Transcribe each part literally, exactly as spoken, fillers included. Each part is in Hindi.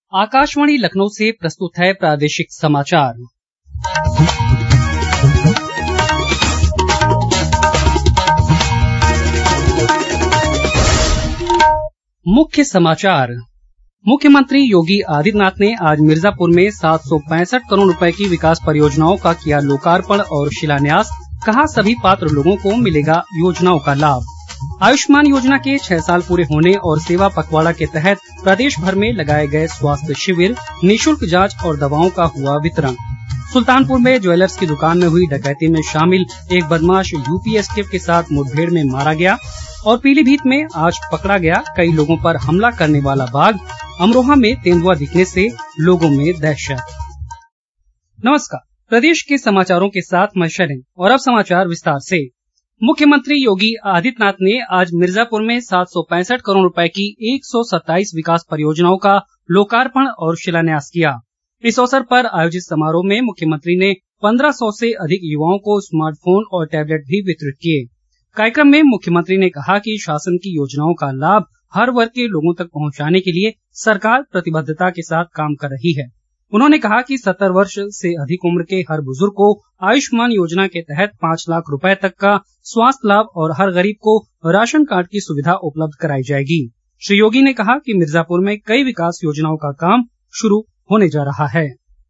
आकाशवाणी लखनऊ से प्रस्तुत है प्रादेशिक समाचार। मुख्य समाचार। मुख्यमंत्री योगी आदित्यनाथ ने आज मिर्जापुर में सात सौ पैंसठ करोड़ रुपए की विकास परियोजनाओं का किया लोकार्पण और शिलान्यास। कहा, सभी पात्र लोगों को मिलेगा योजनाओं का लाभ। आयुष्मान योजना के छह साल पूरे होने और सेवा पखवाड़ा के तहत प्रदेश भर में लगाए गए स्वास्थ्य शिविर, निःशुल्क जांच और दवाओं का हुआ वितरण। सुल्तानपुर में ज्वेलर्स की दुकान में हुई डकैती में शामिल एक बदमाश यूपी एसटीएफ के साथ मुठभेड़ में मारा गया। और पीलीभीत में आज पकड़ा गया कई लोगों पर हमला करने वाला बाघ। अमरोहा में तेंदुआ दिखने से लोगों में दहशत। नमस्कार, प्रदेश के समाचारों के साथ मैं शरण और अब समाचार विस्तार से। मुख्यमंत्री योगी आदित्यनाथ ने आज मिर्जापुर में सात सौ पैंसठ करोड़ रुपए की एक सौ सत्ताईस विकास परियोजनाओं का लोकार्पण और शिलान्यास किया। इस अवसर पर आयोजित समारोह में मुख्यमंत्री ने पंद्रह सौ से अधिक युवाओं को स्मार्टफोन और टैबलेट भी वितरित किए। कार्यक्रम में मुख्यमंत्री ने कहा कि शासन की योजनाओं का लाभ हर वर्ग के लोगों तक पहुंचाने के लिए सरकार प्रतिबद्धता के साथ काम कर रही है। उन्होंने कहा कि सत्तर वर्ष से अधिक उम्र के हर बुजुर्ग को आयुष्मान योजना के तहत पांच लाख रुपए तक का स्वास्थ्य लाभ और हर गरीब को राशन कार्ड की सुविधा उपलब्ध कराई जाएगी। श्री योगी ने कहा कि मिर्जापुर में कई विकास योजनाओं का काम शुरू होने जा रहा है।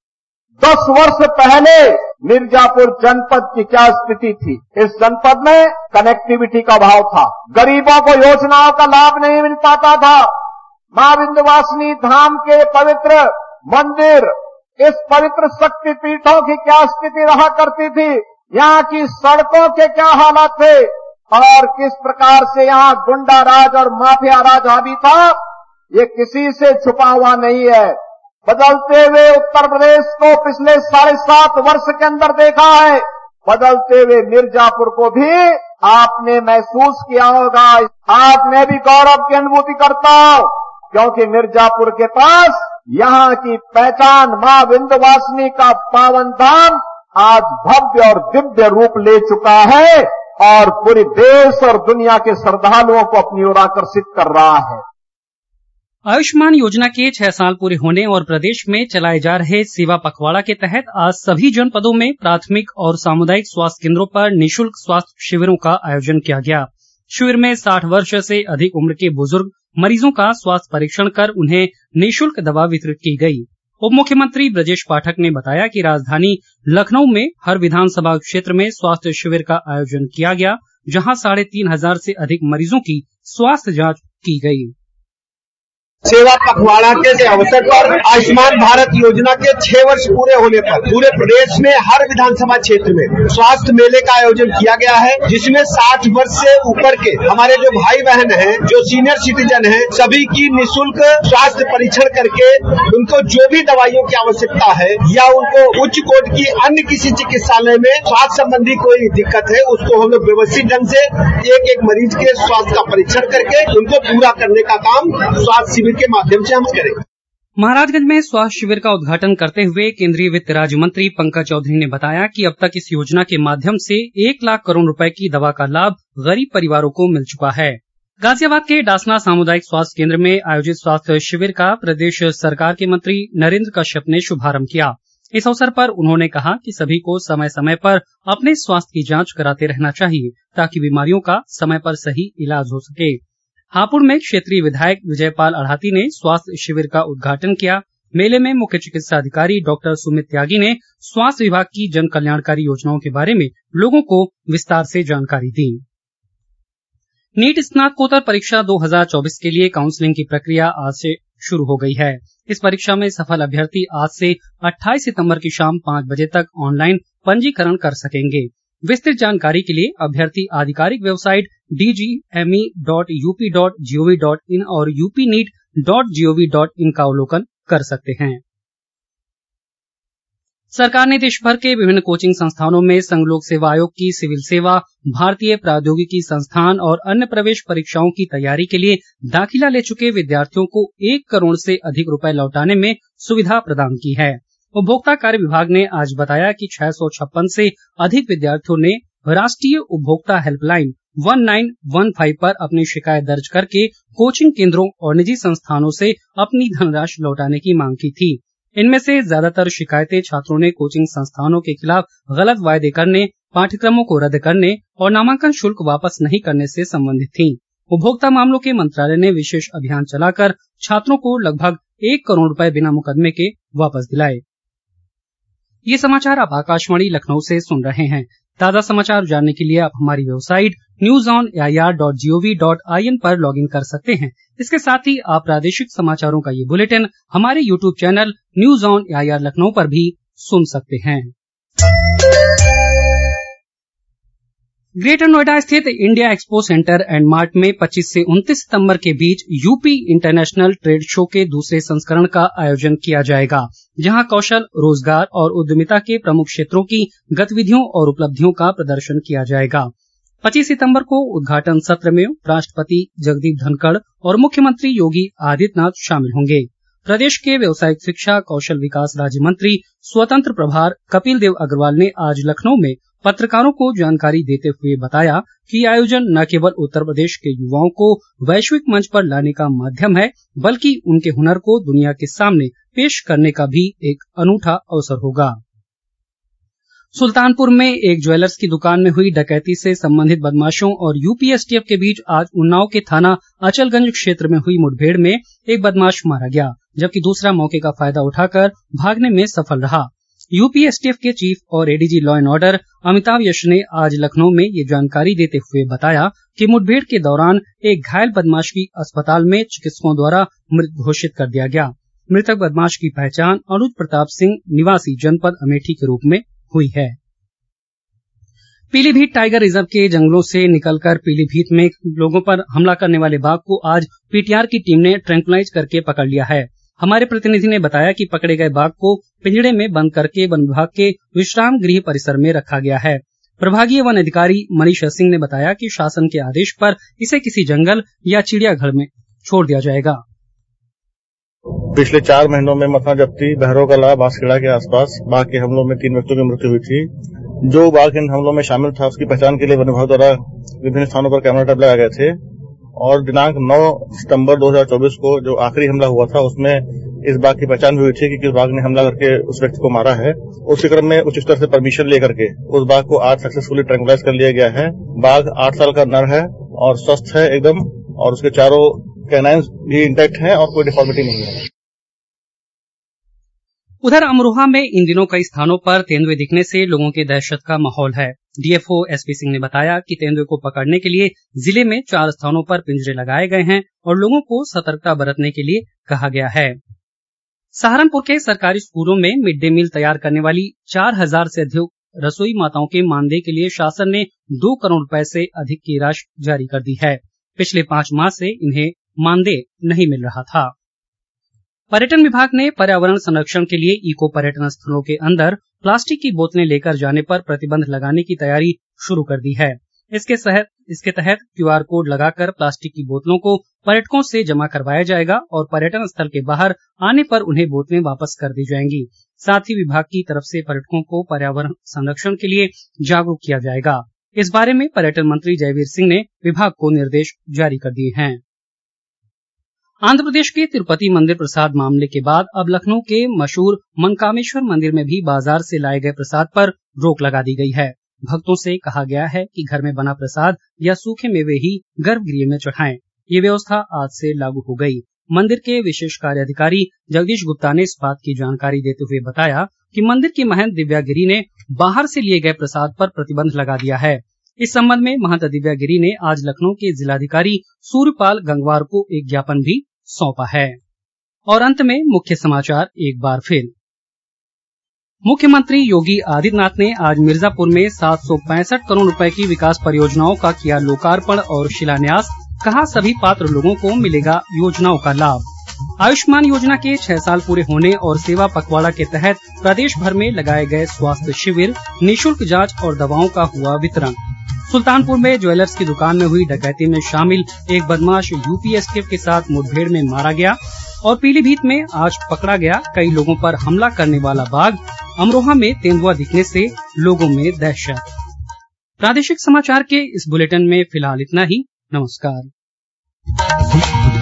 दस वर्ष पहले मिर्जापुर जनपद की क्या स्थिति थी? इस जनपद में कनेक्टिविटी का अभाव था, गरीबों को योजनाओं का लाभ नहीं मिल पाता था। मां विंध्यवासिनी धाम के पवित्र मंदिर, इस पवित्र शक्ति पीठों की क्या स्थिति रहा करती थी? यहाँ की सड़कों के क्या हालात थे और किस प्रकार से यहाँ गुंडा राज और माफिया राज हावी था, ये किसी से छुपा हुआ नहीं है। बदलते हुए उत्तर प्रदेश को पिछले साढ़े सात वर्ष के अंदर देखा है, बदलते हुए मिर्जापुर को भी आपने महसूस किया होगा। आज मैं भी गौरव की अनुभूति करता हूं, क्योंकि मिर्जापुर के पास यहाँ की पहचान मां विंध्यवासिनी का पावन धाम आज भव्य और दिव्य रूप ले चुका है और पूरे देश और दुनिया के श्रद्धालुओं को अपनी ओर आकर्षित कर रहा है। आयुष्मान योजना के छह साल पूरे होने और प्रदेश में चलाए जा रहे सेवा पखवाड़ा के तहत आज सभी जनपदों में प्राथमिक और सामुदायिक स्वास्थ्य केंद्रों पर निःशुल्क स्वास्थ्य शिविरों का आयोजन किया गया। शिविर में साठ वर्ष से अधिक उम्र के बुजुर्ग मरीजों का स्वास्थ्य परीक्षण कर उन्हें निःशुल्क दवा वितरित की गई। उप मुख्यमंत्री ब्रजेश पाठक ने बताया कि राजधानी लखनऊ में हर विधानसभा क्षेत्र में स्वास्थ्य शिविर का आयोजन किया गया, जहां साढ़े तीन हजार से अधिक मरीजों की स्वास्थ्य जांच की गई। सेवा पखवाड़ा के अवसर पर आयुष्मान भारत योजना के छह वर्ष पूरे होने पर पूरे प्रदेश में हर विधानसभा क्षेत्र में स्वास्थ्य मेले का आयोजन किया गया है, जिसमें साठ वर्ष से ऊपर के हमारे जो भाई बहन हैं, जो सीनियर सिटीजन हैं, सभी की निःशुल्क स्वास्थ्य परीक्षण करके उनको जो भी दवाइयों की आवश्यकता है या उनको उच्च कोटि की अन्य किसी चिकित्सालय में स्वास्थ्य संबंधी कोई दिक्कत है, उसको हम लोग व्यवस्थित ढंग से एक एक मरीज के स्वास्थ्य का परीक्षण करके उनको पूरा करने का काम स्वास्थ्य शिविर के माध्यम से हम करेंगे। महाराजगंज में स्वास्थ्य शिविर का उद्घाटन करते हुए केंद्रीय वित्त राज्य मंत्री पंकज चौधरी ने बताया कि अब तक इस योजना के माध्यम से एक लाख करोड़ रुपए की दवा का लाभ गरीब परिवारों को मिल चुका है। गाजियाबाद के डासना सामुदायिक स्वास्थ्य केंद्र में आयोजित स्वास्थ्य शिविर का प्रदेश सरकार के मंत्री नरेंद्र कश्यप ने शुभारंभ किया। इस अवसर पर उन्होंने कहा कि सभी को समय समय पर अपने स्वास्थ्य की जांच कराते रहना चाहिए, ताकि बीमारियों का समय पर सही इलाज हो सके। हापुड़ में क्षेत्रीय विधायक विजयपाल अढ़ाती ने स्वास्थ्य शिविर का उद्घाटन किया। मेले में मुख्य चिकित्सा अधिकारी डॉक्टर सुमित त्यागी ने स्वास्थ्य विभाग की जन कल्याणकारी योजनाओं के बारे में लोगों को विस्तार से जानकारी दी। नीट स्नातकोत्तर परीक्षा दो हजार चौबीस के लिए काउंसलिंग की प्रक्रिया आज से शुरू हो गई है। इस परीक्षा में सफल अभ्यर्थी आज से अट्ठाईस सितंबर की शाम पांच बजे तक ऑनलाइन पंजीकरण कर सकेंगे। विस्तृत जानकारी के लिए अभ्यर्थी आधिकारिक website D G M E dot U P dot G O V dot in और U P NEET dot G O V dot in का अवलोकन कर सकते हैं। सरकार ने देश भर के विभिन्न कोचिंग संस्थानों में संघ लोक सेवा आयोग की सिविल सेवा, भारतीय प्रौद्योगिकी संस्थान और अन्य प्रवेश परीक्षाओं की तैयारी के लिए दाखिला ले चुके विद्यार्थियों को एक करोड़ से अधिक रुपए लौटाने में सुविधा प्रदान की है। उपभोक्ता कार्य विभाग ने आज बताया कि छह सौ छप्पन से अधिक विद्यार्थियों ने राष्ट्रीय उपभोक्ता helpline one nine one five पर अपनी शिकायत दर्ज करके कोचिंग केंद्रों और निजी संस्थानों से अपनी धनराशि लौटाने की मांग की थी। इनमें से ज्यादातर शिकायतें छात्रों ने कोचिंग संस्थानों के खिलाफ गलत वायदे करने, पाठ्यक्रमों को रद्द करने और नामांकन शुल्क वापस नहीं करने से संबंधित थीं। उपभोक्ता मामलों के मंत्रालय ने विशेष अभियान चलाकर छात्रों को लगभग एक करोड़ रुपए बिना मुकदमे के वापस दिलाए। ये समाचार आप आकाशवाणी लखनऊ से सुन रहे हैं। ताज़ा समाचार जानने के लिए आप हमारी website news on A I R dot G O V dot I N पर लॉग इन कर सकते हैं। इसके साथ ही आप प्रादेशिक समाचारों का ये बुलेटिन हमारे YouTube channel news on A I R Lucknow पर भी सुन सकते हैं। ग्रेटर नोएडा स्थित India expo centre and mart में पच्चीस से उनतीस सितंबर के बीच यूपी इंटरनेशनल ट्रेड शो के दूसरे संस्करण का आयोजन किया जाएगा, जहां कौशल, रोजगार और उद्यमिता के प्रमुख क्षेत्रों की गतिविधियों और उपलब्धियों का प्रदर्शन किया जाएगा। पच्चीस सितंबर को उद्घाटन सत्र में उपराष्ट्रपति जगदीप धनखड़ और मुख्यमंत्री योगी आदित्यनाथ शामिल होंगे। प्रदेश के व्यवसायिक शिक्षा, कौशल विकास राज्य मंत्री स्वतंत्र प्रभार कपिल देव अग्रवाल ने आज लखनऊ में पत्रकारों को जानकारी देते हुए बताया कि आयोजन न केवल उत्तर प्रदेश के युवाओं को वैश्विक मंच पर लाने का माध्यम है, बल्कि उनके हुनर को दुनिया के सामने पेश करने का भी एक अनूठा अवसर होगा। सुल्तानपुर में एक ज्वेलर्स की दुकान में हुई डकैती से संबंधित बदमाशों और यूपी एस टी एफ के बीच आज उन्नाव के थाना अचलगंज क्षेत्र में हुई मुठभेड़ में एक बदमाश मारा गया, जबकि दूसरा मौके का फायदा उठाकर भागने में सफल रहा। यूपी एस टी एफ के चीफ और A D G law and order Amitabh Yash ने आज लखनऊ में ये जानकारी देते हुए बताया कि मुठभेड़ के दौरान एक घायल बदमाश की अस्पताल में चिकित्सकों द्वारा मृत घोषित कर दिया गया। मृतक बदमाश की पहचान अनुज प्रताप सिंह निवासी जनपद अमेठी के रूप में हुई है। पीलीभीत टाइगर रिजर्व के जंगलों से निकलकर पीलीभीत में लोगों पर हमला करने वाले बाघ को आज पी टी आर की टीम ने ट्रैंकुलाइज करके पकड़ लिया है। हमारे प्रतिनिधि ने बताया कि पकड़े गए बाघ को पिंजड़े में बंद करके वन विभाग के विश्राम गृह परिसर में रखा गया है। प्रभागीय वन अधिकारी मनीष सिंह ने बताया कि शासन के आदेश पर इसे किसी जंगल या चिड़ियाघर में छोड़ दिया जाएगा। पिछले चार महीनों में मथुरा जब्ती, बहरोकला, बांसखेड़ा के आसपास बाघ के हमलों में तीन व्यक्तियों की मृत्यु हुई थी। जो बाघ इन हमलों में शामिल था, उसकी पहचान के लिए वन विभाग द्वारा विभिन्न स्थानों पर कैमरा ट्रैप लगाए गए थे और दिनांक नौ सितंबर दो हज़ार चौबीस को जो आखिरी हमला हुआ था, उसमें इस बाघ की पहचान भी हुई थी कि किस बाघ ने हमला करके उस व्यक्ति को मारा है। उसी क्रम में उच्च स्तर से परमिशन लेकर के उस बाघ को आज सक्सेसफुली ट्रैंकुलाइज कर लिया गया है। बाघ आठ साल का नर है और स्वस्थ है एकदम, और उसके चारों कैनाइन्स भी इंटैक्ट हैं और कोई डिफॉर्मिटी नहीं है। उधर अमरोहा में इन दिनों कई स्थानों पर तेंदुए दिखने से लोगों के दहशत का माहौल है। D F O S P Singh ने बताया कि तेंदुए को पकड़ने के लिए जिले में चार स्थानों पर पिंजरे लगाए गए हैं और लोगों को सतर्कता बरतने के लिए कहा गया है। सहारनपुर के सरकारी स्कूलों में मिड डे मील तैयार करने वाली चार हजार से अधिक रसोई माताओं के मानदेय के लिए शासन ने दो करोड़ रुपए से अधिक की राशि जारी कर दी है। पिछले पांच माह से इन्हें मानदेय नहीं मिल रहा था। पर्यटन विभाग ने पर्यावरण संरक्षण के लिए इको पर्यटन स्थलों के अंदर प्लास्टिक की बोतलें लेकर जाने पर प्रतिबंध लगाने की तैयारी शुरू कर दी है। इसके तहत इसके तहत क्यू आर कोड लगाकर प्लास्टिक की बोतलों को पर्यटकों से जमा करवाया जाएगा और पर्यटन स्थल के बाहर आने पर उन्हें बोतलें वापस कर दी जाएंगी। साथ ही विभाग की तरफ से पर्यटकों को पर्यावरण संरक्षण के लिए जागरूक किया जाएगा। इस बारे में पर्यटन मंत्री जयवीर सिंह ने विभाग को निर्देश जारी कर दिए हैं। आंध्र प्रदेश के तिरुपति मंदिर प्रसाद मामले के बाद अब लखनऊ के मशहूर मनकामेश्वर मंदिर में भी बाजार से लाए गए प्रसाद पर रोक लगा दी गई है। भक्तों से कहा गया है कि घर में बना प्रसाद या सूखे मेवे ही गर्भगृह में चढ़ाएं। ये व्यवस्था आज से लागू हो गई। मंदिर के विशेष कार्य अधिकारी जगदीश गुप्ता ने इस बात की जानकारी देते हुए बताया कि मंदिर की महंत दिव्या गिरी ने बाहर से लिए गए प्रसाद पर प्रतिबंध लगा दिया है। इस संबंध में महंत दिव्या गिरी ने आज लखनऊ के जिलाधिकारी सूर्यपाल गंगवार को एक ज्ञापन भी सौंपा है। और अंत में मुख्य समाचार एक बार फिर। मुख्यमंत्री योगी आदित्यनाथ ने आज मिर्जापुर में सात सौ पैंसठ करोड़ रुपए की विकास परियोजनाओं का किया लोकार्पण और शिलान्यास। कहा, सभी पात्र लोगों को मिलेगा योजनाओं का लाभ। आयुष्मान योजना के छह साल पूरे होने और सेवा पखवाड़ा के तहत प्रदेश भर में लगाए गए स्वास्थ्य शिविर, निःशुल्क जांच और दवाओं का हुआ वितरण। सुल्तानपुर में ज्वेलर्स की दुकान में हुई डकैती में शामिल एक बदमाश यूपी एस टी एफ के साथ मुठभेड़ में मारा गया। और पीलीभीत में आज पकड़ा गया कई लोगों पर हमला करने वाला बाघ। अमरोहा में तेंदुआ दिखने से लोगों में दहशत। प्रादेशिक समाचार के इस बुलेटिन में फिलहाल इतना ही। नमस्कार।